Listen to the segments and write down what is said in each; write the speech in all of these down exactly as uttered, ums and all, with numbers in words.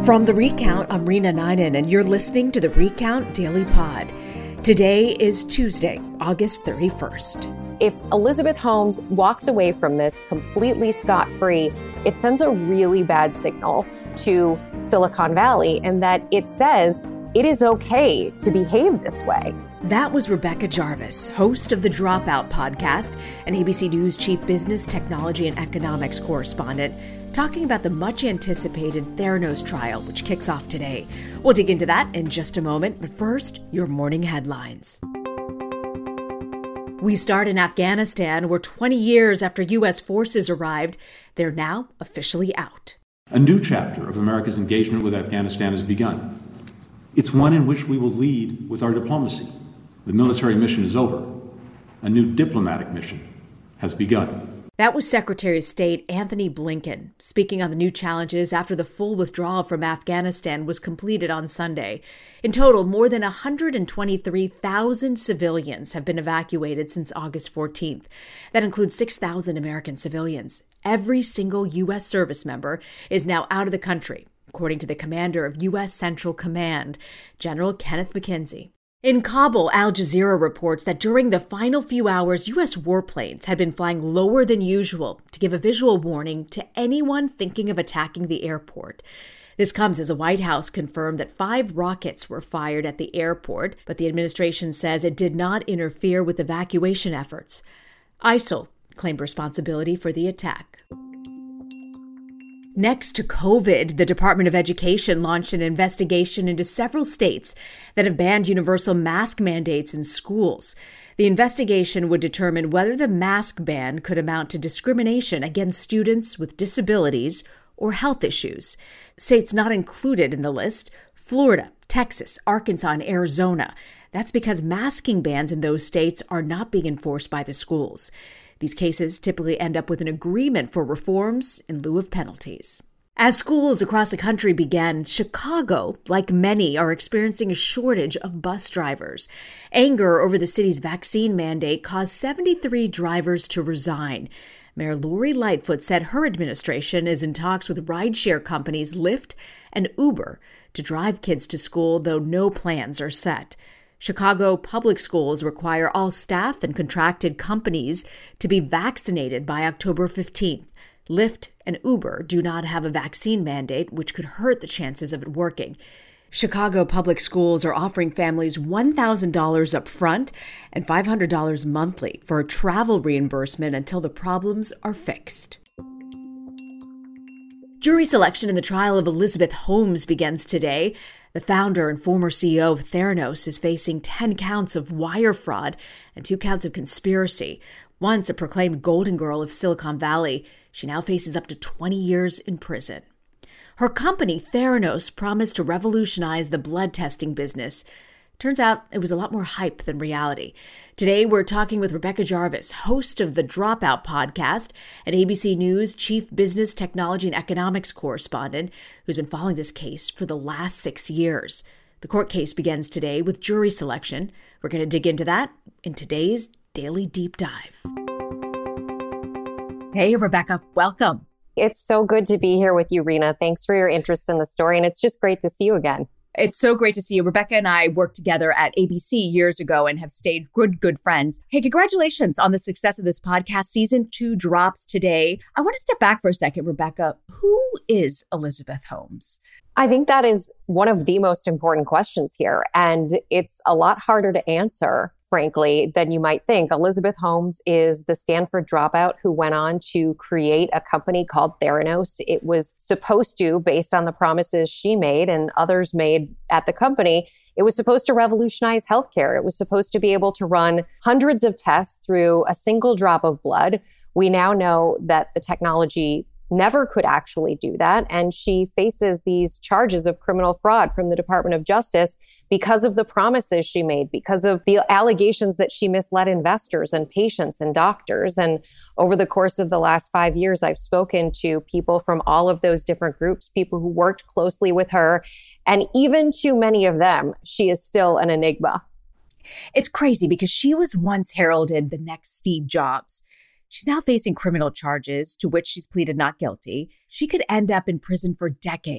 From The Recount, I'm Rena Ninan, and you're listening to The Recount Daily Pod. Today is Tuesday, August thirty-first. If Elizabeth Holmes walks away from this completely scot-free, it sends a really bad signal to Silicon Valley in that it says it is okay to behave this way. That was Rebecca Jarvis, host of the Dropout podcast and A B C News chief business, technology, and economics correspondent, talking about the much-anticipated Theranos trial, which kicks off today. We'll dig into that in just a moment, but first, your morning headlines. We start in Afghanistan, where twenty years after U S forces arrived, they're now officially out. A new chapter of America's engagement with Afghanistan has begun. It's one in which we will lead with our diplomacy. The military mission is over. A new diplomatic mission has begun. That was Secretary of State Antony Blinken speaking on the new challenges after the full withdrawal from Afghanistan was completed on Sunday. In total, more than one hundred twenty-three thousand civilians have been evacuated since August fourteenth. That includes six thousand American civilians. Every single U S service member is now out of the country, according to the commander of U S Central Command, General Kenneth McKenzie. In Kabul, Al Jazeera reports that during the final few hours, U S warplanes had been flying lower than usual to give a visual warning to anyone thinking of attacking the airport. This comes as the White House confirmed that five rockets were fired at the airport, but the administration says it did not interfere with evacuation efforts. ISIL claimed responsibility for the attack. Next to COVID, the Department of Education launched an investigation into several states that have banned universal mask mandates in schools. The investigation would determine whether the mask ban could amount to discrimination against students with disabilities or health issues. States not included in the list: Florida, Texas, Arkansas, and Arizona. That's because masking bans in those states are not being enforced by the schools. These cases typically end up with an agreement for reforms in lieu of penalties. As schools across the country begin, Chicago, like many, are experiencing a shortage of bus drivers. Anger over the city's vaccine mandate caused seventy-three drivers to resign. Mayor Lori Lightfoot said her administration is in talks with rideshare companies Lyft and Uber to drive kids to school, though no plans are set. Chicago public schools require all staff and contracted companies to be vaccinated by October fifteenth. Lyft and Uber do not have a vaccine mandate, which could hurt the chances of it working. Chicago public schools are offering families one thousand dollars up front and five hundred dollars monthly for a travel reimbursement until the problems are fixed. Jury selection in the trial of Elizabeth Holmes begins today. The founder and former C E O of Theranos is facing ten counts of wire fraud and two counts of conspiracy. Once a proclaimed golden girl of Silicon Valley, she now faces up to twenty years in prison. Her company, Theranos, promised to revolutionize the blood testing business. Turns out it was a lot more hype than reality. Today, we're talking with Rebecca Jarvis, host of the Dropout podcast and A B C News chief business, technology, and economics correspondent, who's been following this case for the last six years. The court case begins today with jury selection. We're going to dig into that in today's Daily Deep Dive. Hey, Rebecca, welcome. It's so good to be here with you, Rena. Thanks for your interest in the story, and it's just great to see you again. It's so great to see you. Rebecca and I worked together at A B C years ago and have stayed good, good friends. Hey, congratulations on the success of this podcast. Season two drops today. I want to step back for a second, Rebecca. Who is Elizabeth Holmes? I think that is one of the most important questions here, and it's a lot harder to answer, frankly, than you might think. Elizabeth Holmes is the Stanford dropout who went on to create a company called Theranos. It was supposed to, based on the promises she made and others made at the company, it was supposed to revolutionize healthcare. It was supposed to be able to run hundreds of tests through a single drop of blood. We now know that the technology never could actually do that. And she faces these charges of criminal fraud from the Department of Justice because of the promises she made, because of the allegations that she misled investors and patients and doctors. And over the course of the last five years, I've spoken to people from all of those different groups, people who worked closely with her. And even to many of them, she is still an enigma. It's crazy because she was once heralded the next Steve Jobs. She's now facing criminal charges to which she's pleaded not guilty. She could end up in prison for decades.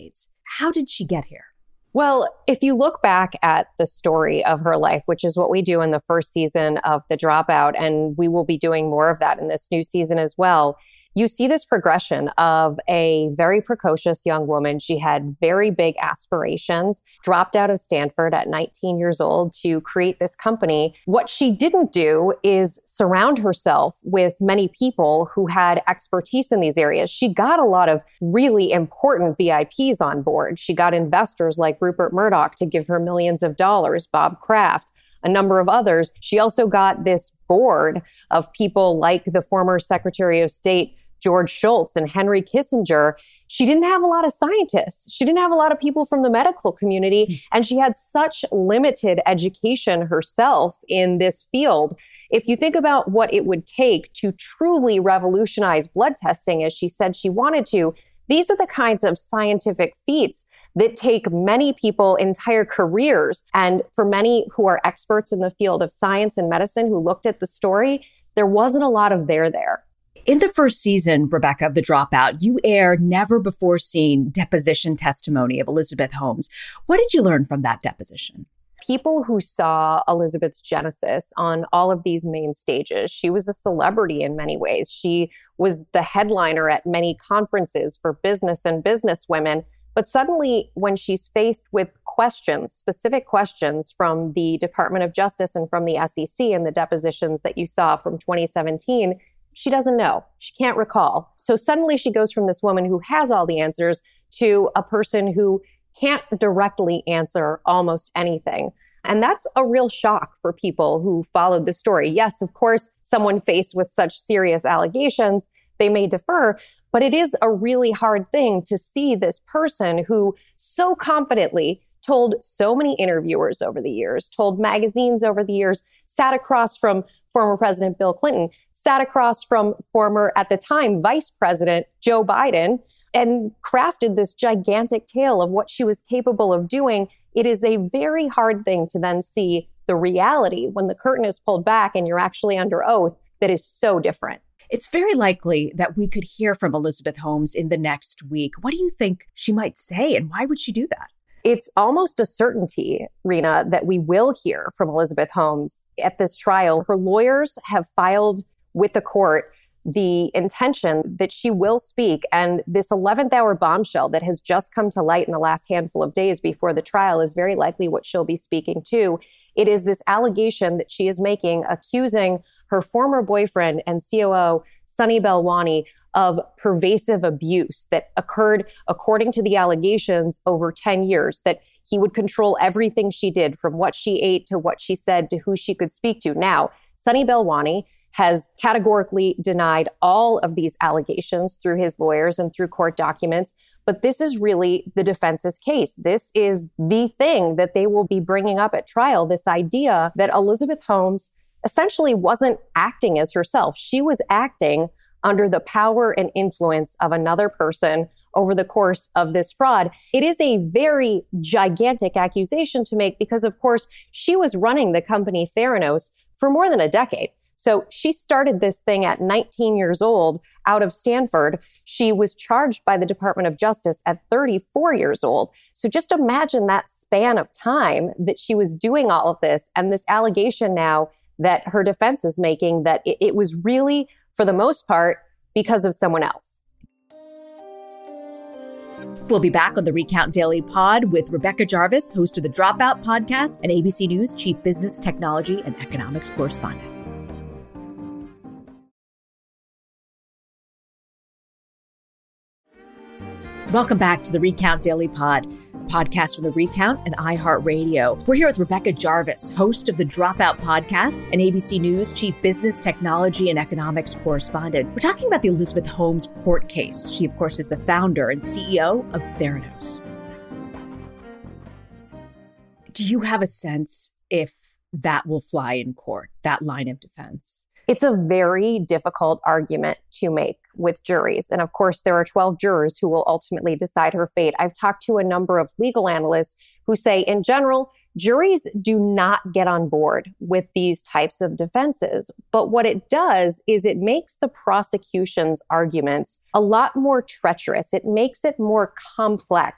How did she get here? Well, if you look back at the story of her life, which is what we do in the first season of The Dropout, and we will be doing more of that in this new season as well, you see this progression of a very precocious young woman. She had very big aspirations, dropped out of Stanford at nineteen years old to create this company. What she didn't do is surround herself with many people who had expertise in these areas. She got a lot of really important V I Ps on board. She got investors like Rupert Murdoch to give her millions of dollars, Bob Kraft, a number of others. She also got this board of people like the former Secretary of State, George Shultz, and Henry Kissinger. She didn't have a lot of scientists. She didn't have a lot of people from the medical community. And she had such limited education herself in this field. If you think about what it would take to truly revolutionize blood testing, as she said she wanted to, these are the kinds of scientific feats that take many people entire careers. And for many who are experts in the field of science and medicine who looked at the story, there wasn't a lot of there there. In the first season, Rebecca, of The Dropout, you aired never before seen deposition testimony of Elizabeth Holmes. What did you learn from that deposition? People who saw Elizabeth's genesis on all of these main stages, she was a celebrity in many ways. She was the headliner at many conferences for business and business women. But suddenly, when she's faced with questions, specific questions from the Department of Justice and from the S E C in the depositions that you saw from twenty seventeen, she doesn't know. She can't recall. So suddenly she goes from this woman who has all the answers to a person who can't directly answer almost anything. And that's a real shock for people who followed the story. Yes, of course, someone faced with such serious allegations, they may defer, but it is a really hard thing to see this person who so confidently told so many interviewers over the years, told magazines over the years, sat across from former President Bill Clinton, sat across from former, at the time, Vice President Joe Biden, and crafted this gigantic tale of what she was capable of doing. It is a very hard thing to then see the reality when the curtain is pulled back and you're actually under oath that is so different. It's very likely that we could hear from Elizabeth Holmes in the next week. What do you think she might say, and why would she do that? It's almost a certainty, Rena, that we will hear from Elizabeth Holmes at this trial. Her lawyers have filed with the court the intention that she will speak. And this eleventh hour bombshell that has just come to light in the last handful of days before the trial is very likely what she'll be speaking to. It is this allegation that she is making, accusing her former boyfriend and C O O, Sunny Balwani, of pervasive abuse that occurred, according to the allegations, over ten years, that he would control everything she did, from what she ate to what she said to who she could speak to. Now, Sunny Balwani has categorically denied all of these allegations through his lawyers and through court documents. But this is really the defense's case. This is the thing that they will be bringing up at trial, this idea that Elizabeth Holmes essentially wasn't acting as herself. She was acting under the power and influence of another person over the course of this fraud. It is a very gigantic accusation to make because, of course, she was running the company Theranos for more than a decade. So she started this thing at nineteen years old out of Stanford. She was charged by the Department of Justice at thirty-four years old. So just imagine that span of time that she was doing all of this, and this allegation now that her defense is making that it, it was really, for the most part, because of someone else. We'll be back on the Recount Daily Pod with Rebecca Jarvis, host of the Dropout podcast and A B C News chief business, technology, and economics correspondent. Welcome back to the Recount Daily Pod, a podcast from the Recount and iHeartRadio. We're here with Rebecca Jarvis, host of the Dropout podcast and A B C News chief business, technology, and economics correspondent. We're talking about the Elizabeth Holmes court case. She, of course, is the founder and C E O of Theranos. Do you have a sense if that will fly in court, that line of defense? It's a very difficult argument to make with juries. And of course, there are twelve jurors who will ultimately decide her fate. I've talked to a number of legal analysts who say, in general, juries do not get on board with these types of defenses. But what it does is it makes the prosecution's arguments a lot more treacherous. It makes it more complex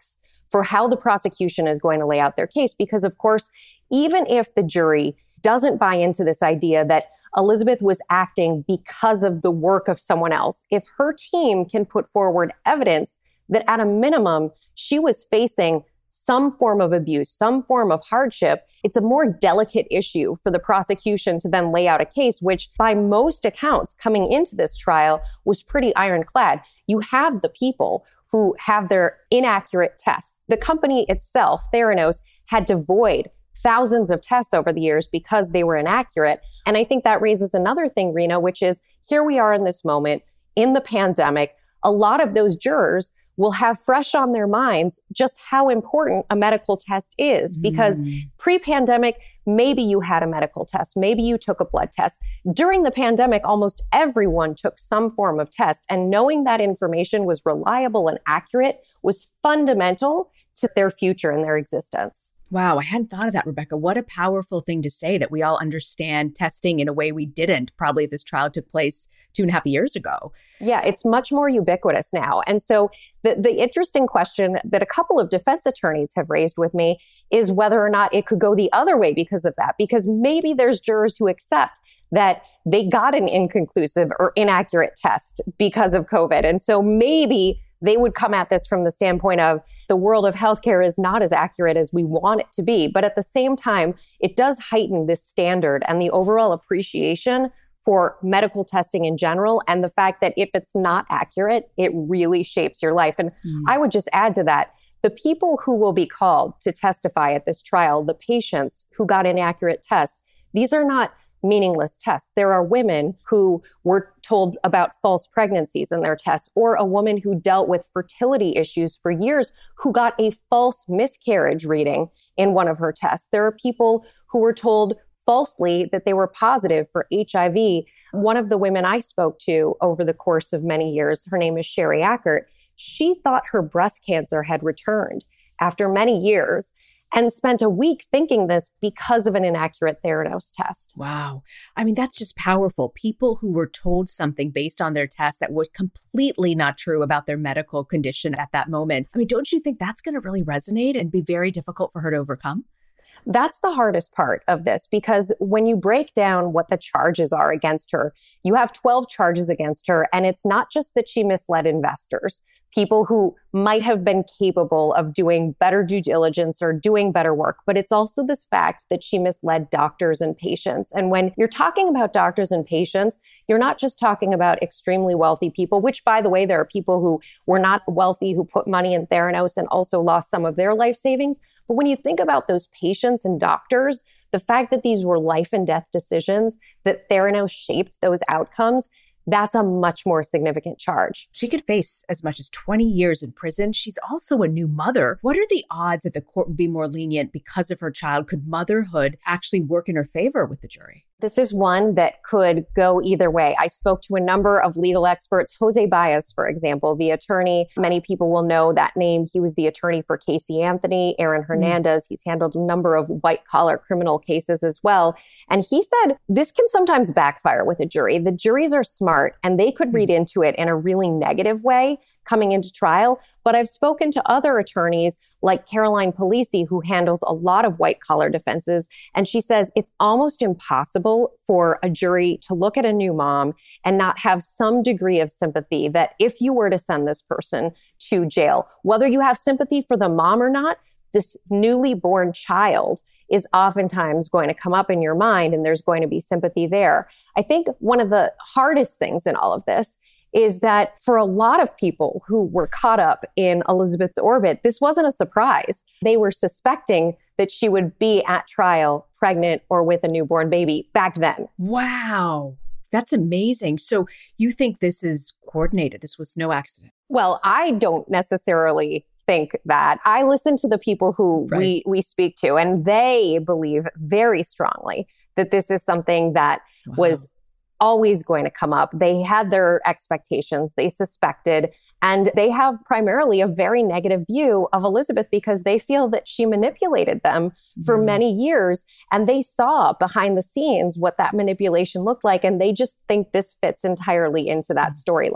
for how the prosecution is going to lay out their case. Because, of course, even if the jury doesn't buy into this idea that Elizabeth was acting because of the work of someone else, if her team can put forward evidence that at a minimum, she was facing some form of abuse, some form of hardship, it's a more delicate issue for the prosecution to then lay out a case, which by most accounts coming into this trial was pretty ironclad. You have the people who have their inaccurate tests. The company itself, Theranos, had to void thousands of tests over the years because they were inaccurate. And I think that raises another thing, Rena, which is here we are in this moment in the pandemic. A lot of those jurors will have fresh on their minds just how important a medical test is. Because mm. pre-pandemic, maybe you had a medical test, maybe you took a blood test. During the pandemic, almost everyone took some form of test. And knowing that information was reliable and accurate was fundamental to their future and their existence. Wow, I hadn't thought of that, Rebecca. What a powerful thing to say, that we all understand testing in a way we didn't probably if this trial took place two and a half years ago. Yeah, it's much more ubiquitous now. And so the, the interesting question that a couple of defense attorneys have raised with me is whether or not it could go the other way because of that. Because maybe there's jurors who accept that they got an inconclusive or inaccurate test because of COVID. And so maybe they would come at this from the standpoint of the world of healthcare is not as accurate as we want it to be. But at the same time, it does heighten this standard and the overall appreciation for medical testing in general, and the fact that if it's not accurate, it really shapes your life. And mm. I would just add to that, the people who will be called to testify at this trial, the patients who got inaccurate tests, these are not meaningless tests. There are women who were told about false pregnancies in their tests, or a woman who dealt with fertility issues for years who got a false miscarriage reading in one of her tests. There are people who were told falsely that they were positive for H I V. One of the women I spoke to over the course of many years, her name is Sherry Ackert, she thought her breast cancer had returned after many years and spent a week thinking this because of an inaccurate Theranos test. Wow. I mean, that's just powerful. People who were told something based on their test that was completely not true about their medical condition at that moment. I mean, don't you think that's going to really resonate and be very difficult for her to overcome? That's the hardest part of this, because when you break down what the charges are against her, you have twelve charges against her. And it's not just that she misled investors, people who might have been capable of doing better due diligence or doing better work, but it's also this fact that she misled doctors and patients. And when you're talking about doctors and patients, you're not just talking about extremely wealthy people, which, by the way, there are people who were not wealthy who put money in Theranos and also lost some of their life savings. But when you think about those patients and doctors, the fact that these were life and death decisions, that Theranos shaped those outcomes, that's a much more significant charge. She could face as much as twenty years in prison. She's also a new mother. What are the odds that the court would be more lenient because of her child? Could motherhood actually work in her favor with the jury? This is one that could go either way. I spoke to a number of legal experts. Jose Baez, for example, the attorney, many people will know that name. He was the attorney for Casey Anthony, Aaron Hernandez. Mm. He's handled a number of white-collar criminal cases as well. And he said this can sometimes backfire with a jury. The juries are smart, and they could read into it in a really negative way coming into trial. But I've spoken to other attorneys like Caroline Polisi, who handles a lot of white-collar defenses. And she says it's almost impossible for a jury to look at a new mom and not have some degree of sympathy that if you were to send this person to jail, whether you have sympathy for the mom or not, this newly born child is oftentimes going to come up in your mind, and there's going to be sympathy there. I think one of the hardest things in all of this is that for a lot of people who were caught up in Elizabeth's orbit, this wasn't a surprise. They were suspecting that she would be at trial pregnant or with a newborn baby back then. Wow. That's amazing. So you think this is coordinated? This was no accident? Well, I don't necessarily think that. I listen to the people who right. we, we speak to, and they believe very strongly that this is something that wow. was always going to come up. They had their expectations, they suspected, and they have primarily a very negative view of Elizabeth because they feel that she manipulated them for mm. many years, and they saw behind the scenes what that manipulation looked like, and they just think this fits entirely into that storyline.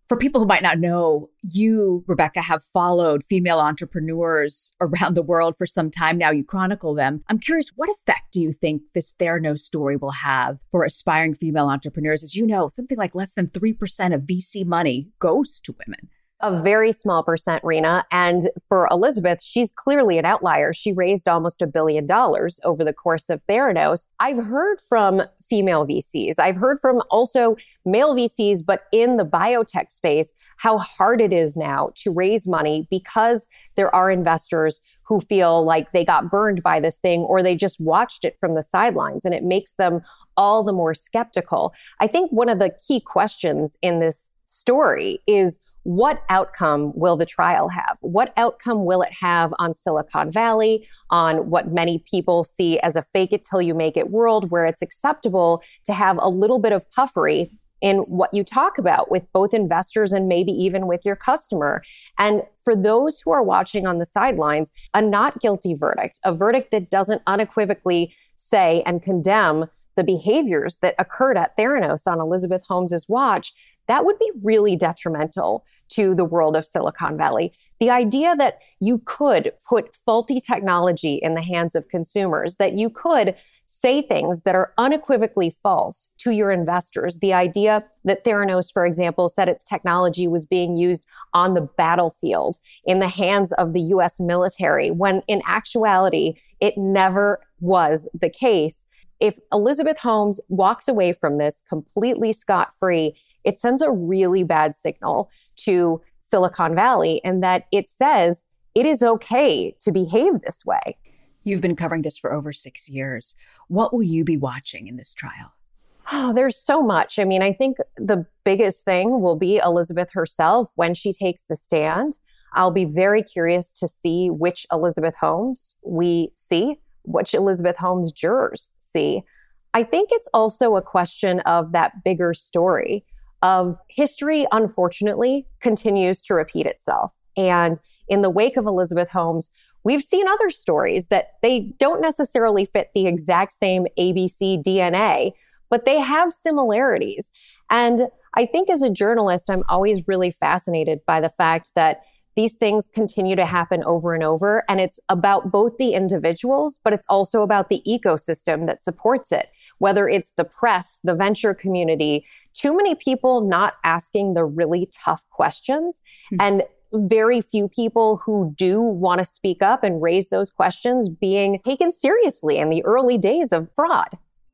For people who might not know, you, Rebecca, have followed female entrepreneurs around the world for some time now. You chronicle them. I'm curious, what effect do you think this Theranos story will have for aspiring female entrepreneurs? As you know, something like less than three percent of V C money goes to women. A very small percent, Rena. And for Elizabeth, she's clearly an outlier. She raised almost a billion dollars over the course of Theranos. I've heard from female V Cs. I've heard from also male V Cs, but in the biotech space, how hard it is now to raise money because there are investors who feel like they got burned by this thing or they just watched it from the sidelines, and it makes them all the more skeptical. I think one of the key questions in this story is, what outcome will the trial have? What outcome will it have on Silicon Valley, on what many people see as a fake it till you make it world, where it's acceptable to have a little bit of puffery in what you talk about with both investors and maybe even with your customer? And for those who are watching on the sidelines, a not guilty verdict, a verdict that doesn't unequivocally say and condemn the behaviors that occurred at Theranos on Elizabeth Holmes's watch, that would be really detrimental to the world of Silicon Valley. The idea that you could put faulty technology in the hands of consumers, that you could say things that are unequivocally false to your investors. The idea that Theranos, for example, said its technology was being used on the battlefield in the hands of the U S military, when in actuality, it never was the case. If Elizabeth Holmes walks away from this completely scot-free, it sends a really bad signal to Silicon Valley, in that it says it is okay to behave this way. You've been covering this for over six years. What will you be watching in this trial? Oh, there's so much. I mean, I think the biggest thing will be Elizabeth herself when she takes the stand. I'll be very curious to see which Elizabeth Holmes we see, which Elizabeth Holmes jurors see. I think it's also a question of that bigger story of history, unfortunately, continues to repeat itself. And in the wake of Elizabeth Holmes, we've seen other stories that they don't necessarily fit the exact same A B C D N A, but they have similarities. And I think as a journalist, I'm always really fascinated by the fact that these things continue to happen over and over. And it's about both the individuals, but it's also about the ecosystem that supports it, whether it's the press, the venture community, too many people not asking the really tough questions, mm-hmm. and very few people who do want to speak up and raise those questions being taken seriously in the early days of fraud.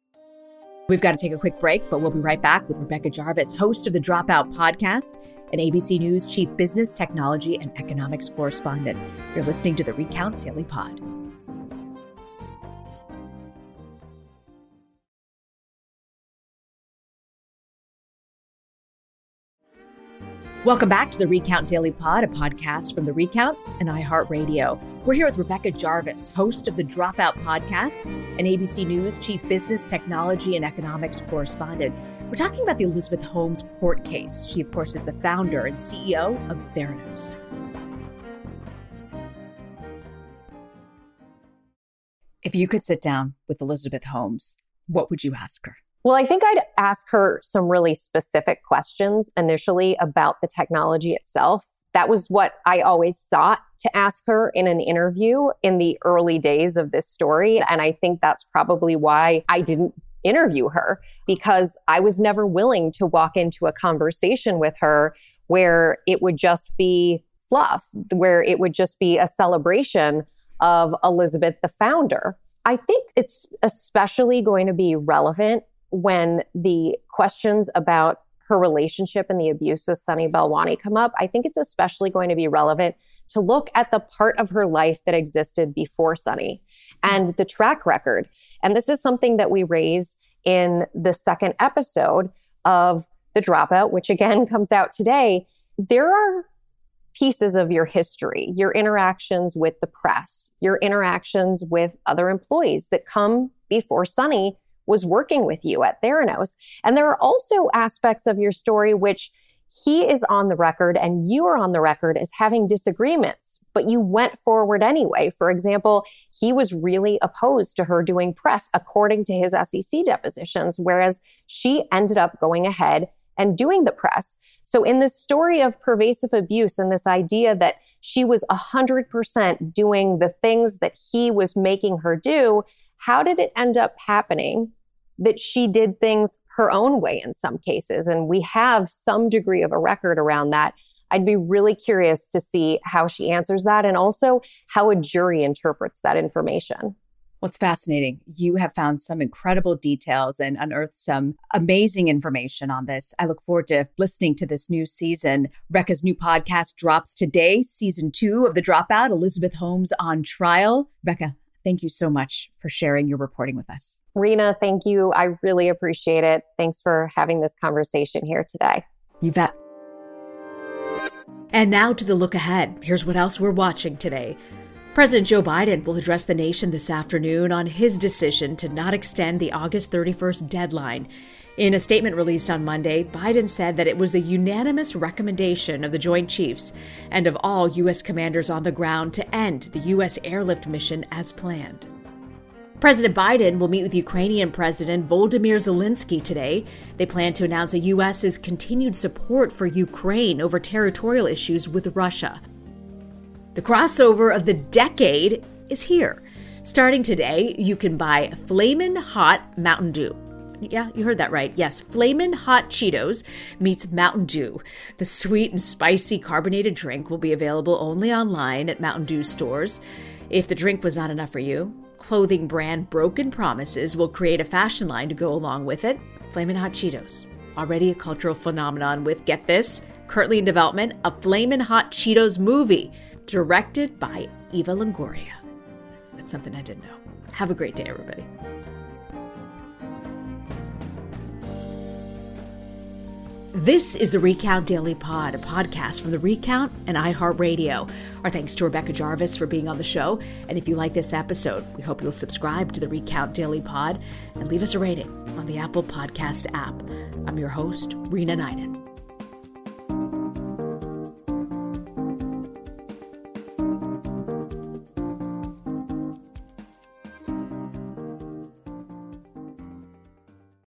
We've got to take a quick break, but we'll be right back with Rebecca Jarvis, host of the Dropout podcast, an A B C News chief business, technology, and economics correspondent. You're listening to the Recount Daily Pod. Welcome back to the Recount Daily Pod, a podcast from The Recount and iHeartRadio. We're here with Rebecca Jarvis, host of the Dropout podcast, an A B C News chief business, technology, and economics correspondent. We're talking about the Elizabeth Holmes court case. She, of course, is the founder and C E O of Theranos. If you could sit down with Elizabeth Holmes, what would you ask her? Well, I think I'd ask her some really specific questions initially about the technology itself. That was what I always sought to ask her in an interview in the early days of this story. And I think that's probably why I didn't interview her, because I was never willing to walk into a conversation with her where it would just be fluff, where it would just be a celebration of Elizabeth, the founder. I think it's especially going to be relevant when the questions about her relationship and the abuse with Sunny Balwani come up. I think it's especially going to be relevant to look at the part of her life that existed before Sunny and the track record. And this is something that we raise in the second episode of The Dropout, which again comes out today. There are pieces of your history, your interactions with the press, your interactions with other employees that come before Sunny was working with you at Theranos. And there are also aspects of your story which he is on the record and you are on the record as having disagreements, but you went forward anyway. For example, he was really opposed to her doing press according to his S E C depositions, whereas she ended up going ahead and doing the press. So in this story of pervasive abuse and this idea that she was one hundred percent doing the things that he was making her do, how did it end up happening that she did things her own way in some cases? And we have some degree of a record around that. I'd be really curious to see how she answers that and also how a jury interprets that information. Well, it's fascinating. You have found some incredible details and unearthed some amazing information on this. I look forward to listening to this new season. Rebecca's new podcast drops today, season two of The Dropout, Elizabeth Holmes on Trial. Rebecca, thank you so much for sharing your reporting with us. Rena, thank you. I really appreciate it. Thanks for having this conversation here today. You bet. And now to the look ahead. Here's what else we're watching today. President Joe Biden will address the nation this afternoon on his decision to not extend the August thirty-first deadline. In a statement released on Monday, Biden said that it was a unanimous recommendation of the Joint Chiefs and of all U S commanders on the ground to end the U S airlift mission as planned. President Biden will meet with Ukrainian President Volodymyr Zelensky today. They plan to announce the U S's continued support for Ukraine over territorial issues with Russia. The crossover of the decade is here. Starting today, you can buy Flamin' Hot Mountain Dew. Yeah, you heard that right. Yes, Flamin' Hot Cheetos meets Mountain Dew. The sweet and spicy carbonated drink will be available only online at Mountain Dew stores. If the drink was not enough for you, clothing brand Broken Promises will create a fashion line to go along with it. Flamin' Hot Cheetos, already a cultural phenomenon with, get this, currently in development, a Flamin' Hot Cheetos movie directed by Eva Longoria. That's something I didn't know. Have a great day, everybody. This is the Recount Daily Pod, a podcast from the Recount and iHeartRadio. Our thanks to Rebecca Jarvis for being on the show. And if you like this episode, we hope you'll subscribe to the Recount Daily Pod and leave us a rating on the Apple Podcast app. I'm your host, Rena Ninan.